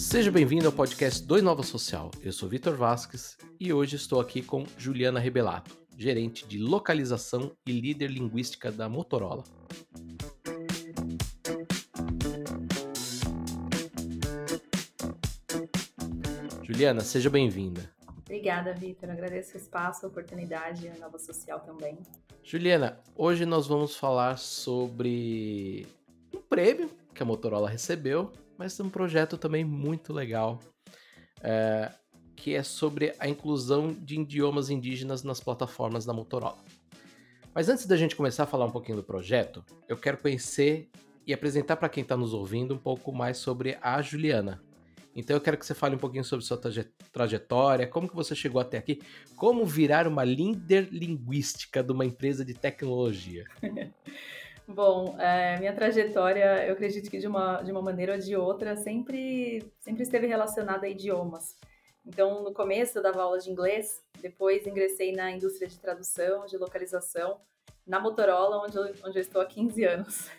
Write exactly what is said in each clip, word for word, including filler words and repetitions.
Seja bem-vindo ao podcast do Inova Social. Eu sou Vitor Vasques e hoje estou aqui com Juliana Rebelato, gerente de localização e líder linguística da Motorola. Juliana, seja bem-vinda. Obrigada, Vitor. Agradeço o espaço, a oportunidade e a Inova Social também. Juliana, hoje nós vamos falar sobre um prêmio que a Motorola recebeu, mas um projeto também muito legal, é, que é sobre a inclusão de idiomas indígenas nas plataformas da Motorola. Mas antes da gente começar a falar um pouquinho do projeto, eu quero conhecer e apresentar para quem está nos ouvindo um pouco mais sobre a Juliana. Então eu quero que você fale um pouquinho sobre sua trajetória, como que você chegou até aqui, como virar uma líder linguística de uma empresa de tecnologia. Bom, é, minha trajetória, eu acredito que de uma, de uma maneira ou de outra, sempre, sempre esteve relacionada a idiomas. Então, no começo eu dava aula de inglês, depois ingressei na indústria de tradução, de localização, na Motorola, onde eu, onde eu estou há quinze anos.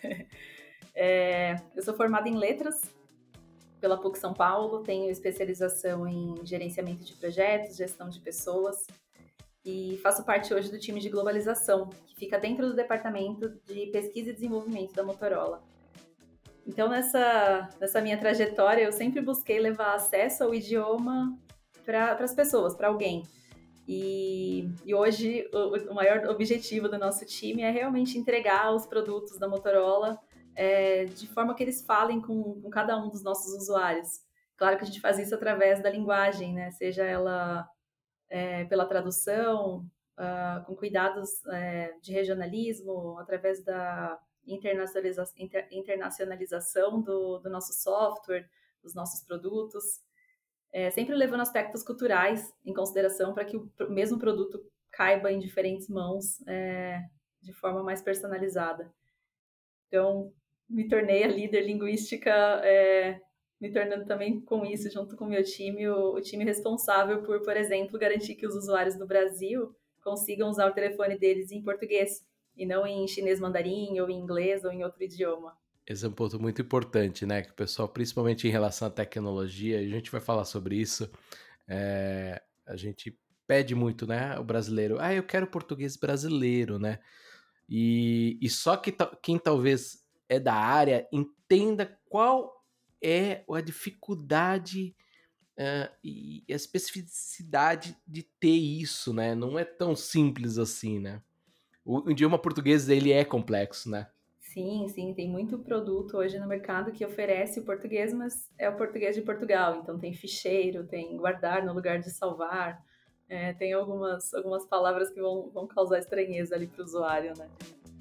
É, eu sou formada em letras pela PUC São Paulo, tenho especialização em gerenciamento de projetos, gestão de pessoas, e faço parte hoje do time de globalização, que fica dentro do departamento de pesquisa e desenvolvimento da Motorola. Então, nessa, nessa minha trajetória, eu sempre busquei levar acesso ao idioma para as pessoas, para alguém. E, e hoje, o, o maior objetivo do nosso time é realmente entregar os produtos da Motorola é, de forma que eles falem com, com cada um dos nossos usuários. Claro que a gente faz isso através da linguagem, né? Seja ela É, pela tradução, uh, com cuidados é, de regionalismo, através da internacionaliza inter internacionalização do, do nosso software, dos nossos produtos, é, sempre levando aspectos culturais em consideração para que o mesmo produto caiba em diferentes mãos é, de forma mais personalizada. Então, me tornei a líder linguística é, me tornando também com isso, junto com o meu time, o, o time responsável por, por exemplo, garantir que os usuários do Brasil consigam usar o telefone deles em português, e não em chinês mandarim, ou em inglês, ou em outro idioma. Esse é um ponto muito importante, né? Que o pessoal, principalmente em relação à tecnologia, a gente vai falar sobre isso, é, a gente pede muito, né? O brasileiro, ah, eu quero português brasileiro, né? E, e só que quem talvez é da área entenda qual é a dificuldade uh, e a especificidade de ter isso, né? Não é tão simples assim, né? O, o idioma português, ele é complexo, né? Sim, sim, tem muito produto hoje no mercado que oferece o português, mas é o português de Portugal. Então tem ficheiro, tem guardar no lugar de salvar, é, tem algumas, algumas palavras que vão, vão causar estranheza ali para o usuário, né?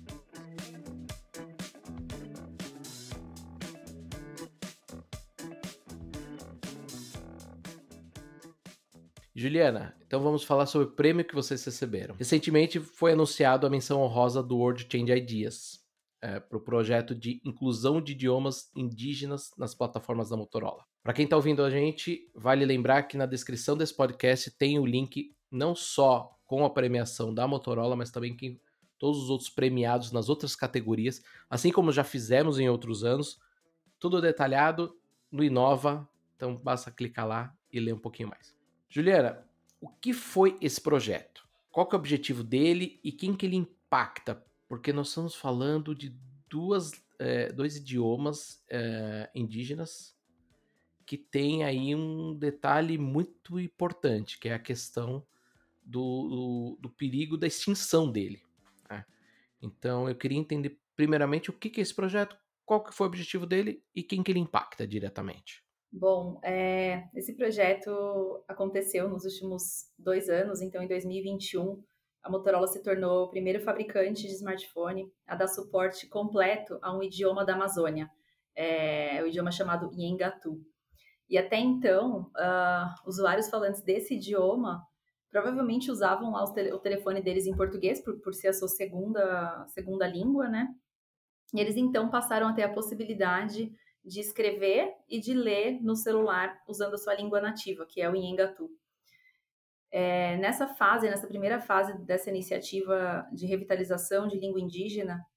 Juliana, então vamos falar sobre o prêmio que vocês receberam. Recentemente foi anunciado a menção honrosa do World Change Ideas é, para o projeto de inclusão de idiomas indígenas nas plataformas da Motorola. Para quem está ouvindo a gente, vale lembrar que na descrição desse podcast tem o link não só com a premiação da Motorola, mas também com todos os outros premiados nas outras categorias, assim como já fizemos em outros anos, tudo detalhado no Inova, então basta clicar lá e ler um pouquinho mais. Juliana, o que foi esse projeto? Qual que é o objetivo dele e quem que ele impacta? Porque nós estamos falando de duas, é, dois idiomas é, indígenas que tem aí um detalhe muito importante, que é a questão do, do, do perigo da extinção dele. Né? Então eu queria entender primeiramente o que, que é esse projeto, qual que foi o objetivo dele e quem que ele impacta diretamente. Bom, é, esse projeto aconteceu nos últimos dois anos, então em dois mil e vinte e um, a Motorola se tornou o primeiro fabricante de smartphone a dar suporte completo a um idioma da Amazônia, é, o idioma chamado Nhengatu. E até então, uh, usuários falantes desse idioma provavelmente usavam lá o, tele, o telefone deles em português, por, por ser a sua segunda, segunda língua, né? E eles então passaram a ter a possibilidade de escrever e de ler no celular usando a sua língua nativa, que é o Nhengatu. É, nessa fase, nessa primeira fase dessa iniciativa de revitalização de língua indígena,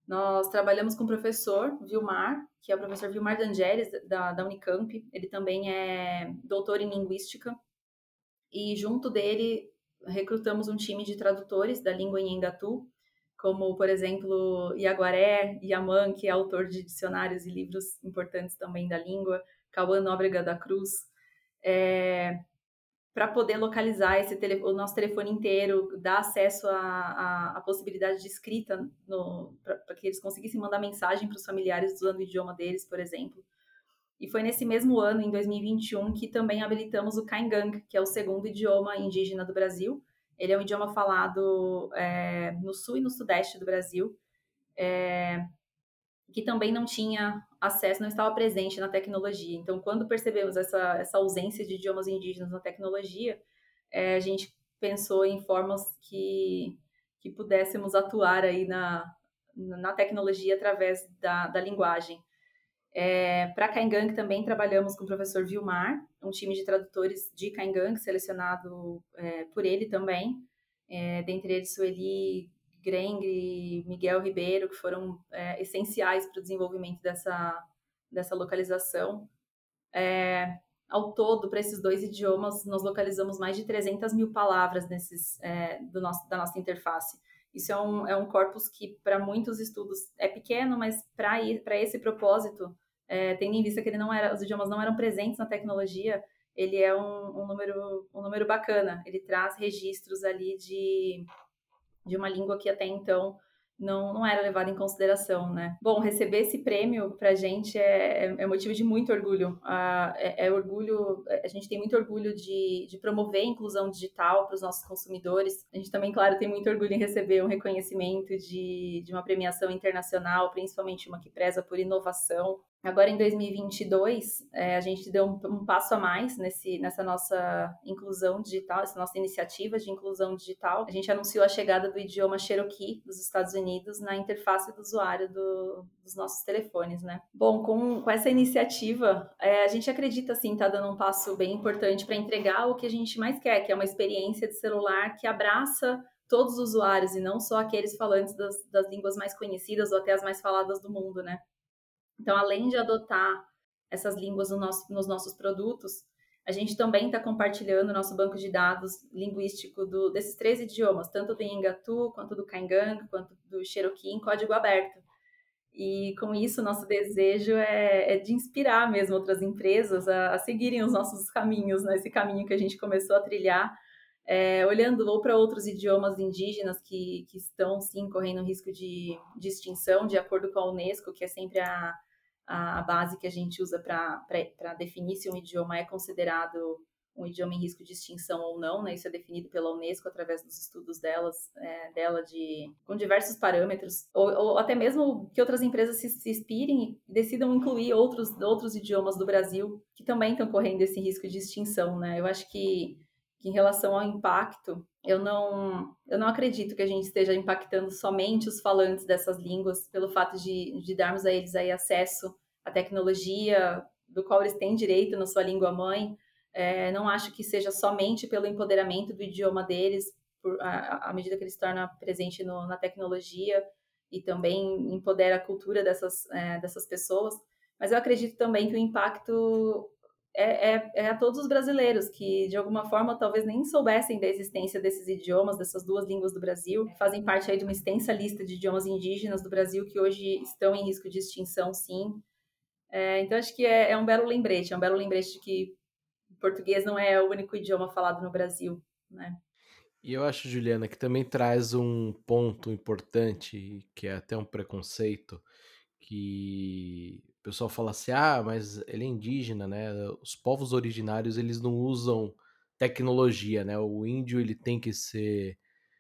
Nós trabalhamos com o professor Vilmar, que é o professor Vilmar D'Angelis, da, da Unicamp. Ele também é doutor em linguística. E junto dele, recrutamos um time de tradutores da língua Nhengatu, como, por exemplo, Iaguaré Yaman, que é autor de dicionários e livros importantes também da língua, Cauã Nóbrega da Cruz, é, para poder localizar esse tele, o nosso telefone inteiro, dar acesso à possibilidade de escrita, para que eles conseguissem mandar mensagem para os familiares usando o idioma deles, por exemplo. E foi nesse mesmo ano, em dois mil e vinte e um, que também habilitamos o Kaingang, que é o segundo idioma indígena do Brasil. Ele é um idioma falado é, no sul e no sudeste do Brasil, é, que também não tinha acesso, não estava presente na tecnologia. Então, quando percebemos essa, essa ausência de idiomas indígenas na tecnologia, é, a gente pensou em formas que, que pudéssemos atuar aí na, na tecnologia através da, da linguagem. É, para Kaingang também trabalhamos com o professor Vilmar, um time de tradutores de Kaingang, selecionado é, por ele também, é, dentre eles Sueli Grengri, Miguel Ribeiro, que foram é, essenciais para o desenvolvimento dessa, dessa localização. É, ao todo, para esses dois idiomas, nós localizamos mais de trezentas mil palavras nesses, é, do nosso, da nossa interface. Isso é um, é um corpus que, para muitos estudos, é pequeno, mas para esse propósito, é, tendo em vista que ele não era, os idiomas não eram presentes na tecnologia, ele é um, um, número, um número bacana. Ele traz registros ali de, de uma língua que até então não, não era levada em consideração, né? Bom, receber esse prêmio pra gente é, é, é motivo de muito orgulho. Ah, é, é orgulho, a gente tem muito orgulho de, de promover a inclusão digital para os nossos consumidores. A gente também, claro, tem muito orgulho em receber um reconhecimento de, de uma premiação internacional, principalmente uma que preza por inovação. Agora, em dois mil e vinte e dois, é, a gente deu um, um passo a mais nesse, nessa nossa inclusão digital, essa nossa iniciativa de inclusão digital. A gente anunciou a chegada do idioma Cherokee dos Estados Unidos na interface do usuário do, dos nossos telefones, né? Bom, com, com essa iniciativa, é, a gente acredita, assim, tá dando um passo bem importante para entregar o que a gente mais quer, que é uma experiência de celular que abraça todos os usuários e não só aqueles falantes das, das línguas mais conhecidas ou até as mais faladas do mundo, né? Então, além de adotar essas línguas no nosso, nos nossos produtos, a gente também está compartilhando o nosso banco de dados linguístico do, desses três idiomas, tanto do Nhengatu, quanto do Kaingang, quanto do Cherokee, em código aberto. E com isso, nosso desejo é, é de inspirar mesmo outras empresas a, a seguirem os nossos caminhos, né? Esse caminho que a gente começou a trilhar, é, olhando ou para outros idiomas indígenas que, que estão, sim, correndo risco de, de extinção, de acordo com a Unesco, que é sempre a, a base que a gente usa para definir se um idioma é considerado um idioma em risco de extinção ou não, né? Isso é definido pela Unesco através dos estudos delas, é, dela de, com diversos parâmetros, ou, ou até mesmo que outras empresas se, se inspirem e decidam incluir outros, outros idiomas do Brasil que também estão correndo esse risco de extinção, né? Eu acho que, que em relação ao impacto, eu não, eu não acredito que a gente esteja impactando somente os falantes dessas línguas pelo fato de, de darmos a eles aí acesso à tecnologia do qual eles têm direito na sua língua mãe. É, não acho que seja somente pelo empoderamento do idioma deles, por, à, à medida que ele se torna presente no, na tecnologia e também empodera a cultura dessas, é, dessas pessoas, mas eu acredito também que o impacto é, é, é a todos os brasileiros que, de alguma forma, talvez nem soubessem da existência desses idiomas, dessas duas línguas do Brasil, que fazem parte aí de uma extensa lista de idiomas indígenas do Brasil que hoje estão em risco de extinção, sim. É, então, acho que é, é um belo lembrete, é um belo lembrete de que o português não é o único idioma falado no Brasil, né? E eu acho, Juliana, que também traz um ponto importante, que é até um preconceito, que o pessoal fala assim, ah, mas ele é indígena, né? Os povos originários, eles não usam tecnologia, né? O índio, ele tem que ser...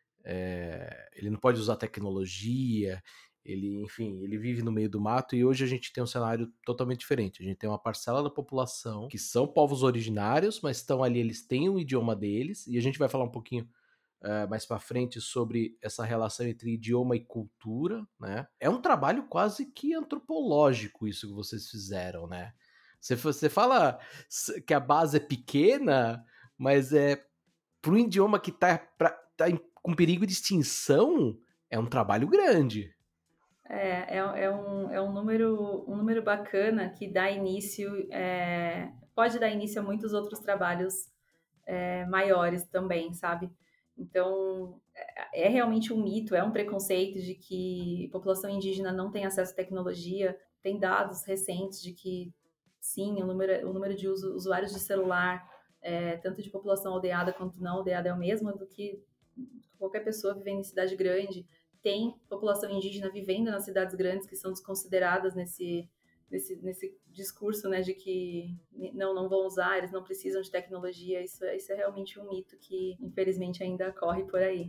É, ele não pode usar tecnologia, ele, enfim, ele vive no meio do mato e hoje a gente tem um cenário totalmente diferente. A gente tem uma parcela da população que são povos originários, mas estão ali, eles têm o idioma deles, e a gente vai falar um pouquinho uh, mais para frente sobre essa relação entre idioma e cultura, né? É um trabalho quase que antropológico isso que vocês fizeram, né? Você, você fala que a base é pequena, mas é para um idioma que está tá em, com perigo de extinção, é um trabalho grande. É, é, é um, é um número, um número bacana que dá início, é, pode dar início a muitos outros trabalhos é, maiores também, sabe? Então, é, é realmente um mito, é um preconceito de que população indígena não tem acesso à tecnologia. Tem dados recentes de que, sim, o número, o número de uso, usuários de celular, é, tanto de população aldeada quanto não aldeada, é o mesmo do que qualquer pessoa vivendo em cidade grande. Tem população indígena vivendo nas cidades grandes que são desconsideradas nesse, nesse, nesse discurso, né, de que não, não vão usar, eles não precisam de tecnologia. Isso, é- isso é realmente um mito que, infelizmente, ainda corre por aí.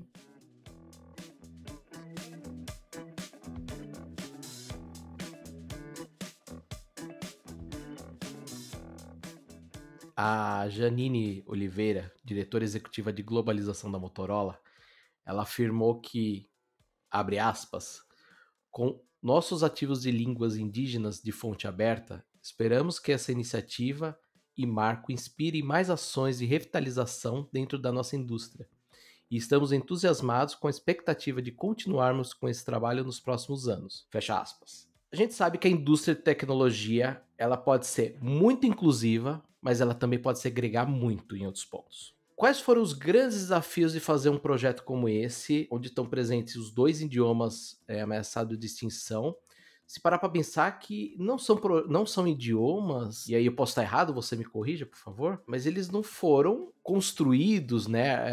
A Janine Oliveira, diretora executiva de globalização da Motorola, ela afirmou que, abre aspas, com nossos ativos de línguas indígenas de fonte aberta, esperamos que essa iniciativa e marco inspire mais ações de revitalização dentro da nossa indústria. E estamos entusiasmados com a expectativa de continuarmos com esse trabalho nos próximos anos. Fecha aspas. A gente sabe que a indústria de tecnologia, ela pode ser muito inclusiva, mas ela também pode segregar muito em outros pontos. Quais foram os grandes desafios de fazer um projeto como esse, onde estão presentes os dois idiomas é, ameaçados de extinção? Se parar para pensar que não são, pro- não são idiomas, e aí eu posso estar errado, você me corrija, por favor, mas eles não foram construídos, né, é,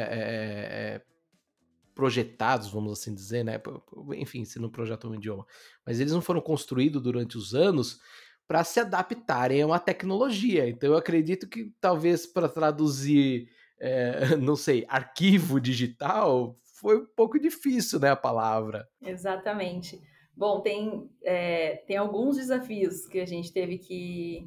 é, é, projetados, vamos assim dizer, né, enfim, se não projeta um idioma, mas eles não foram construídos durante os anos para se adaptarem a uma tecnologia. Então eu acredito que talvez para traduzir, é, não sei, arquivo digital, foi um pouco difícil, né, a palavra. Exatamente. Bom, tem, é, tem alguns desafios que a gente teve que,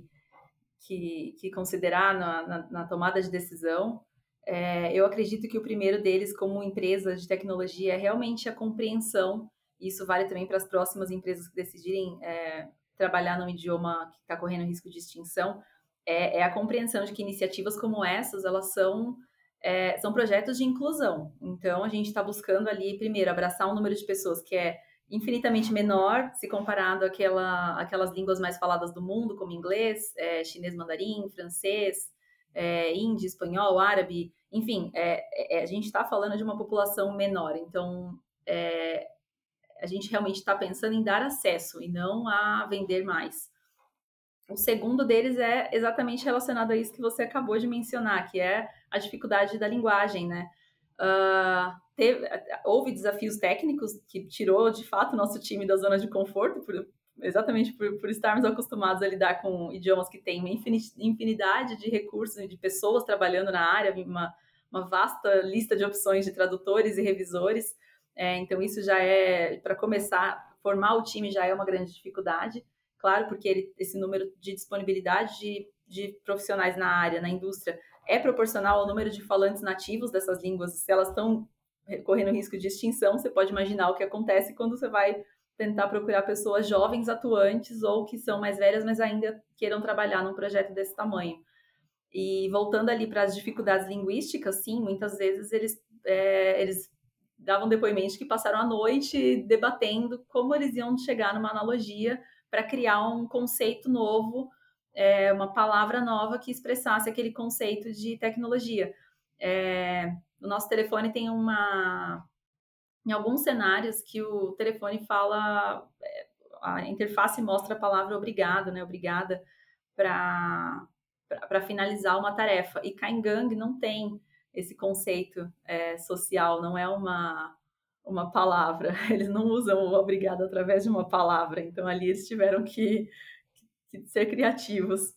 que, que considerar na, na, na tomada de decisão. É, eu acredito que o primeiro deles, como empresa de tecnologia, é realmente a compreensão. Isso vale também para as próximas empresas que decidirem é, trabalhar num idioma que está correndo risco de extinção. É, é, a compreensão de que iniciativas como essas, elas são, é, são projetos de inclusão. Então, a gente está buscando ali, primeiro, abraçar um número de pessoas que é infinitamente menor se comparado àquela, àquelas línguas mais faladas do mundo, como inglês, é, chinês mandarim, francês, é, hindi, espanhol, árabe, enfim, é, é, a gente está falando de uma população menor, então é, a gente realmente está pensando em dar acesso e não a vender mais. O segundo deles é exatamente relacionado a isso que você acabou de mencionar, que é a dificuldade da linguagem, né? Uh, teve, houve desafios técnicos que tirou, de fato, o nosso time da zona de conforto, por, exatamente por, por estarmos acostumados a lidar com idiomas que têm uma infinidade de recursos e de pessoas trabalhando na área, uma, uma vasta lista de opções de tradutores e revisores. É, então, isso já é, para começar, formar o time já é uma grande dificuldade. Claro, porque ele, esse número de disponibilidade de, de profissionais na área, na indústria, é proporcional ao número de falantes nativos dessas línguas. Se elas estão correndo risco de extinção, você pode imaginar o que acontece quando você vai tentar procurar pessoas jovens atuantes ou que são mais velhas, mas ainda queiram trabalhar num projeto desse tamanho. E voltando ali para as dificuldades linguísticas, sim, muitas vezes eles, é, eles davam depoimentos que passaram a noite debatendo como eles iam chegar numa analogia para criar um conceito novo, é, uma palavra nova que expressasse aquele conceito de tecnologia. É, o nosso telefone tem uma. Em alguns cenários que o telefone fala, é, a interface mostra a palavra obrigado, né? Obrigada para para finalizar uma tarefa. E Kaingang não tem esse conceito é, social, não é uma, uma palavra. Eles não usam o obrigado através de uma palavra. Então, ali eles tiveram que, que ser criativos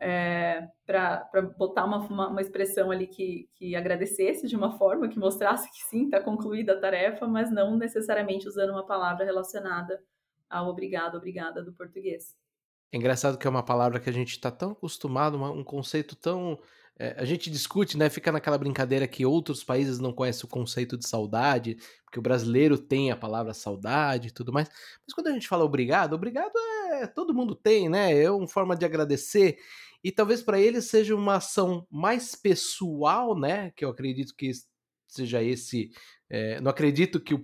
é, para botar uma, uma, uma, expressão ali que, que agradecesse de uma forma, que mostrasse que sim, está concluída a tarefa, mas não necessariamente usando uma palavra relacionada ao obrigado, obrigada do português. É engraçado que é uma palavra que a gente está tão acostumado, uma, um conceito tão. É, a gente discute, né? Fica naquela brincadeira que outros países não conhecem o conceito de saudade, porque o brasileiro tem a palavra saudade e tudo mais. Mas quando a gente fala obrigado, obrigado é. Todo mundo tem, né? É uma forma de agradecer. E talvez para eles seja uma ação mais pessoal, né? Que eu acredito que seja esse. É, não acredito que o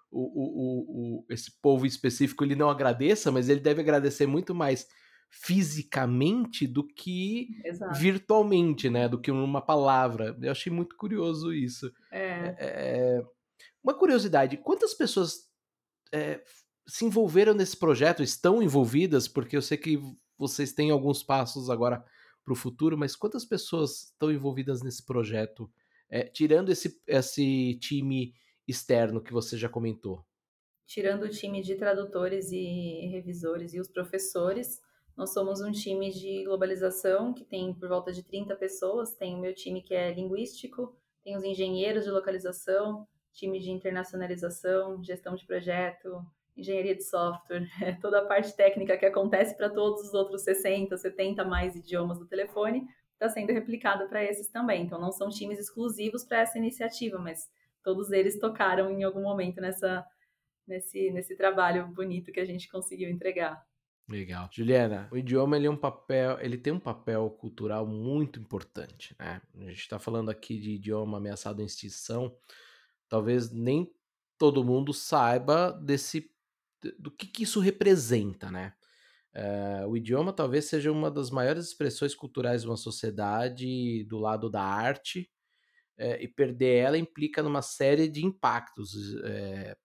o, o, o, esse povo específico ele não agradeça, mas ele deve agradecer muito mais fisicamente do que Exato. virtualmente, né? Do que numa palavra. Eu achei muito curioso isso. É. É, é, uma curiosidade, quantas pessoas é, se envolveram nesse projeto, estão envolvidas, porque eu sei que vocês têm alguns passos agora para o futuro, mas quantas pessoas estão envolvidas nesse projeto, é, tirando esse, esse time externo que você já comentou? Tirando o time de tradutores e revisores e os professores, nós somos um time de globalização que tem por volta de trinta pessoas. Tem o meu time que é linguístico, tem os engenheiros de localização, time de internacionalização, gestão de projeto, engenharia de software, toda a parte técnica que acontece para todos os outros sessenta, setenta mais idiomas do telefone, está sendo replicada para esses também. Então, não são times exclusivos para essa iniciativa, mas todos eles tocaram em algum momento nessa nesse, nesse trabalho bonito que a gente conseguiu entregar. Legal. Juliana, o idioma ele é um papel, ele tem um papel cultural muito importante, né? A gente está falando aqui de idioma ameaçado em extinção. Talvez nem todo mundo saiba desse do que, que isso representa, né? Uh, o idioma talvez seja uma das maiores expressões culturais de uma sociedade do lado da arte, uh, e perder ela implica numa série de impactos. Uh,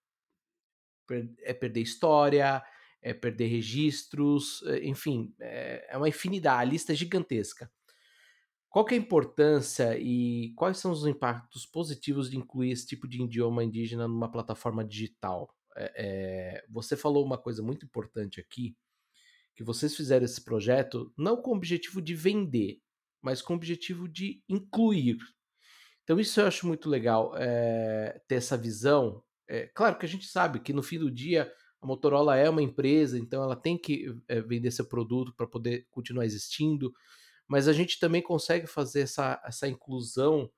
per é perder história, é perder registros, uh, enfim, é, é uma infinidade, a lista é gigantesca. Qual que é a importância e quais são os impactos positivos de incluir esse tipo de idioma indígena numa plataforma digital? É, é, você falou uma coisa muito importante aqui, que vocês fizeram esse projeto não com o objetivo de vender, mas com o objetivo de incluir. Então isso eu acho muito legal, é, ter essa visão. É, claro que a gente sabe que no fim do dia a Motorola é uma empresa, então ela tem que é, vender seu produto para poder continuar existindo, mas a gente também consegue fazer essa, essa inclusão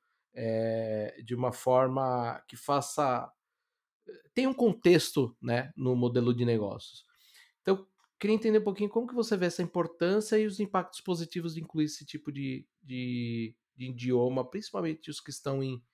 é, de uma forma que faça. Tem um contexto, né, no modelo de negócios. Então, queria entender um pouquinho como que você vê essa importância e os impactos positivos de incluir esse tipo de, de, de idioma, principalmente os que estão em,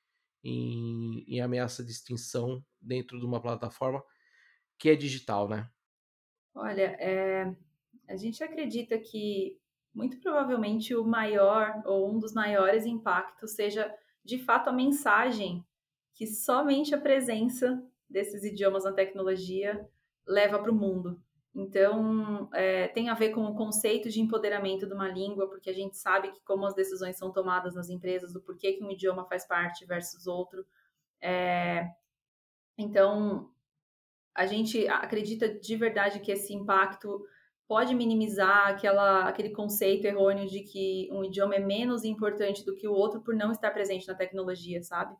em, em ameaça de extinção dentro de uma plataforma que é digital, né? Olha, é, a gente acredita que muito provavelmente o maior ou um dos maiores impactos seja de fato a mensagem que somente a presença desses idiomas na tecnologia leva para o mundo. Então, é, tem a ver com o conceito de empoderamento de uma língua, porque a gente sabe que como as decisões são tomadas nas empresas, do porquê que um idioma faz parte versus outro. É, então, a gente acredita de verdade que esse impacto pode minimizar aquela, aquele conceito errôneo de que um idioma é menos importante do que o outro por não estar presente na tecnologia, sabe?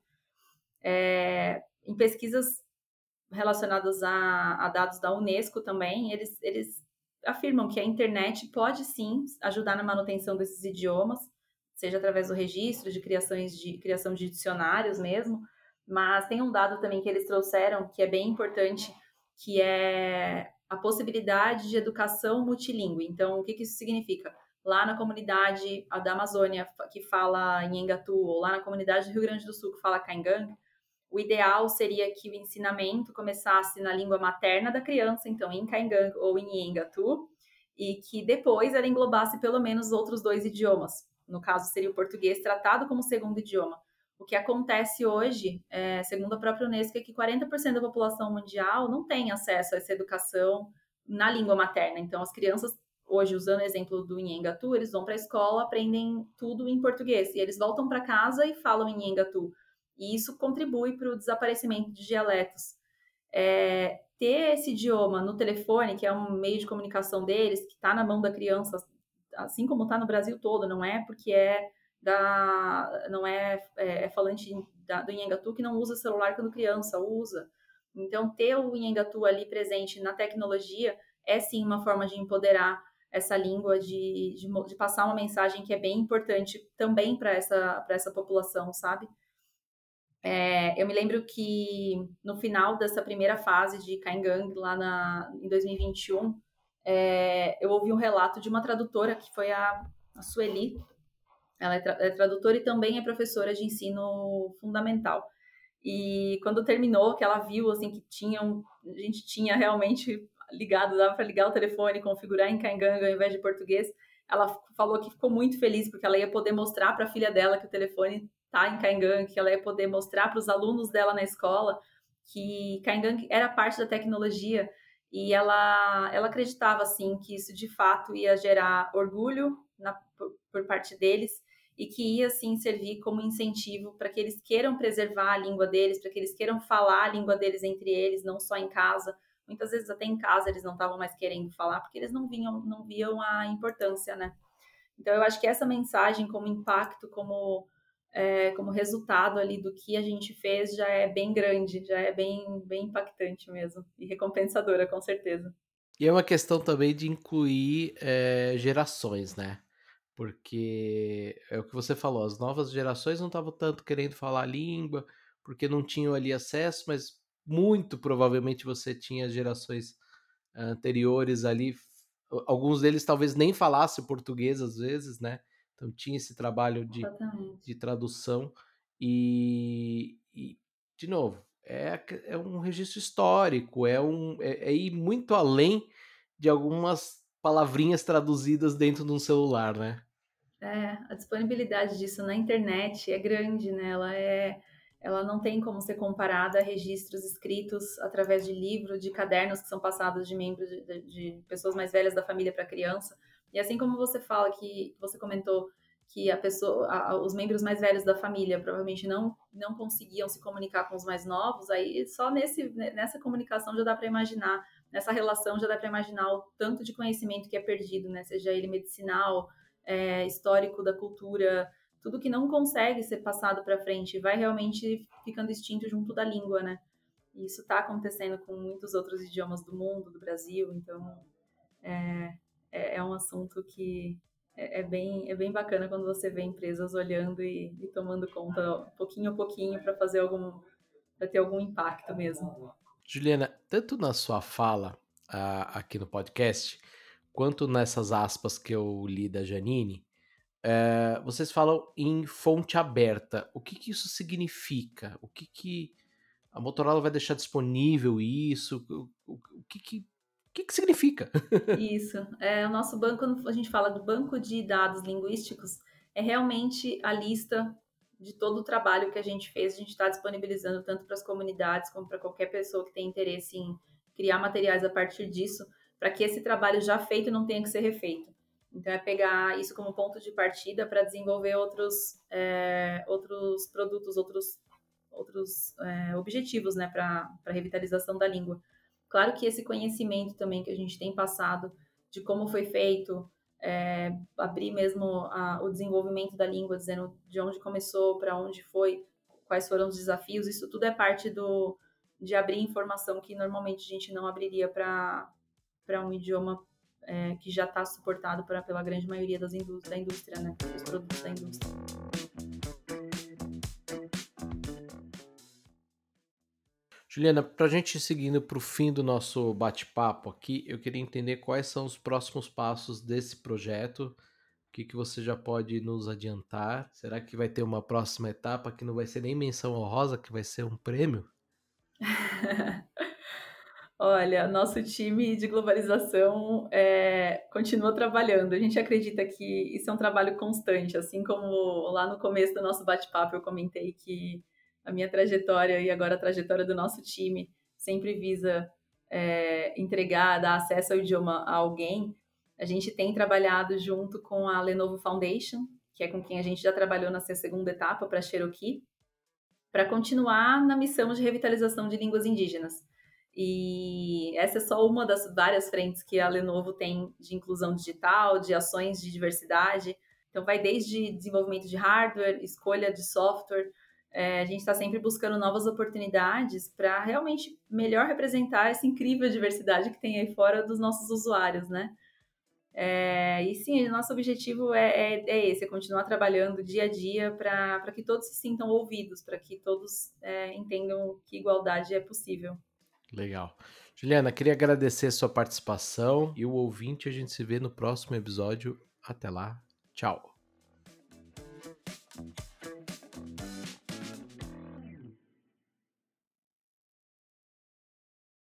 É, em pesquisas relacionadas a, a, dados da Unesco também, eles, eles afirmam que a internet pode sim ajudar na manutenção desses idiomas, seja através do registro, de criações de criação de dicionários mesmo, mas tem um dado também que eles trouxeram que é bem importante, que é a possibilidade de educação multilingüe. Então, o que, que isso significa? Lá na comunidade da Amazônia, que fala Nhengatu, ou lá na comunidade do Rio Grande do Sul, que fala Caingang, o ideal seria que o ensinamento começasse na língua materna da criança, então em Caingang ou em Nhengatu, e que depois ela englobasse pelo menos outros dois idiomas. No caso, seria o português tratado como segundo idioma. O que acontece hoje, é, segundo a própria Unesco, é que quarenta por cento da população mundial não tem acesso a essa educação na língua materna. Então, as crianças, hoje, usando o exemplo do Nhengatu, eles vão para a escola, aprendem tudo em português, e eles voltam para casa e falam em Nhengatu. E isso contribui para o desaparecimento de dialetos. É, ter esse idioma no telefone, que é um meio de comunicação deles, que está na mão da criança, assim como está no Brasil todo, não é porque é da, não é, é, é falante da, do Nhengatu que não usa celular quando criança, usa. Então, ter o Nhengatu ali presente na tecnologia é sim uma forma de empoderar essa língua, de, de, de passar uma mensagem que é bem importante também para essa, para essa população, sabe? É, eu me lembro que no final dessa primeira fase de Caingang, lá na, em dois mil e vinte e um, é, eu ouvi um relato de uma tradutora, que foi a, a Sueli. Ela é, tra é tradutora e também é professora de ensino fundamental. E quando terminou, que ela viu assim que tinha um, a gente tinha realmente ligado, dava para ligar o telefone, configurar em Caingangue ao invés de português, ela falou que ficou muito feliz porque ela ia poder mostrar para a filha dela que o telefone tá em Caingangue, que ela ia poder mostrar para os alunos dela na escola que Caingangue era parte da tecnologia, e ela, ela acreditava assim que isso de fato ia gerar orgulho na, por, por parte deles, e que ia assim servir como incentivo para que eles queiram preservar a língua deles, para que eles queiram falar a língua deles entre eles, não só em casa. Muitas vezes até em casa eles não estavam mais querendo falar porque eles não vinham, não viam a importância, né? Então eu acho que essa mensagem como impacto, como é, como resultado ali do que a gente fez já é bem grande, já é bem bem impactante mesmo e recompensadora, com certeza. E é uma questão também de incluir eh, gerações, né? Porque é o que você falou, as novas gerações não estavam tanto querendo falar a língua, porque não tinham ali acesso, mas muito provavelmente você tinha gerações anteriores ali, alguns deles talvez nem falassem português às vezes, né? Então tinha esse trabalho de, Exatamente. de tradução e, e, de novo, é, é um registro histórico, é, um, é, é ir muito além de algumas palavrinhas traduzidas dentro de um celular, né? É, a disponibilidade disso na internet é grande, né? Ela é, ela não tem como ser comparada a registros escritos através de livro, de cadernos que são passados de membros de, de, de pessoas mais velhas da família para criança. E assim como você fala que você comentou que a pessoa, a, os membros mais velhos da família provavelmente não não conseguiam se comunicar com os mais novos, aí só nesse nessa comunicação já dá para imaginar, nessa relação já dá para imaginar o tanto de conhecimento que é perdido, né? Seja ele medicinal, é, histórico da cultura, tudo que não consegue ser passado para frente vai realmente ficando extinto junto da língua, né? E isso está acontecendo com muitos outros idiomas do mundo, do Brasil, então é, é, é um assunto que é, é, bem, é bem bacana quando você vê empresas olhando e, e tomando conta pouquinho a pouquinho para fazer algum, para ter algum impacto mesmo. Juliana, tanto na sua fala ah, aqui no podcast, quanto nessas aspas que eu li da Janine, eh, vocês falam em fonte aberta. O que, que isso significa? O que, que a Motorola vai deixar disponível isso? O, o, o que, que, o que, que significa? Isso. É, o nosso banco, quando a gente fala do banco de dados linguísticos, é realmente a lista de todo o trabalho que a gente fez. A gente está disponibilizando tanto para as comunidades como para qualquer pessoa que tenha interesse em criar materiais a partir disso, para que esse trabalho já feito não tenha que ser refeito. Então, é pegar isso como ponto de partida para desenvolver outros, é, outros produtos, outros, outros é, objetivos, né, para a revitalização da língua. Claro que esse conhecimento também que a gente tem passado de como foi feito, é, abrir mesmo a, o desenvolvimento da língua, dizendo de onde começou, para onde foi, quais foram os desafios, isso tudo é parte do, de abrir informação que normalmente a gente não abriria para um idioma é, que já está suportado pra, pela grande maioria das indú da indústria, né? Dos produtos da indústria. Juliana, para a gente ir seguindo para o fim do nosso bate-papo aqui, eu queria entender quais são os próximos passos desse projeto. O que, que você já pode nos adiantar? Será que vai ter uma próxima etapa que não vai ser nem menção honrosa, que vai ser um prêmio? Olha, nosso time de globalização é, continua trabalhando. A gente acredita que isso é um trabalho constante, assim como lá no começo do nosso bate-papo eu comentei que a minha trajetória e agora a trajetória do nosso time sempre visa é, entregar, dar acesso ao idioma a alguém. A gente tem trabalhado junto com a Lenovo Foundation, que é com quem a gente já trabalhou nessa segunda etapa para Cherokee, para continuar na missão de revitalização de línguas indígenas. E essa é só uma das várias frentes que a Lenovo tem de inclusão digital, de ações de diversidade. Então, vai desde desenvolvimento de hardware, escolha de software. É, a gente está sempre buscando novas oportunidades para realmente melhor representar essa incrível diversidade que tem aí fora dos nossos usuários, né? É, e sim, o nosso objetivo é, é, é esse, é continuar trabalhando dia a dia para que todos se sintam ouvidos, para que todos é, entendam que igualdade é possível. Legal. Juliana, queria agradecer a sua participação e o ouvinte. A gente se vê no próximo episódio. Até lá. Tchau.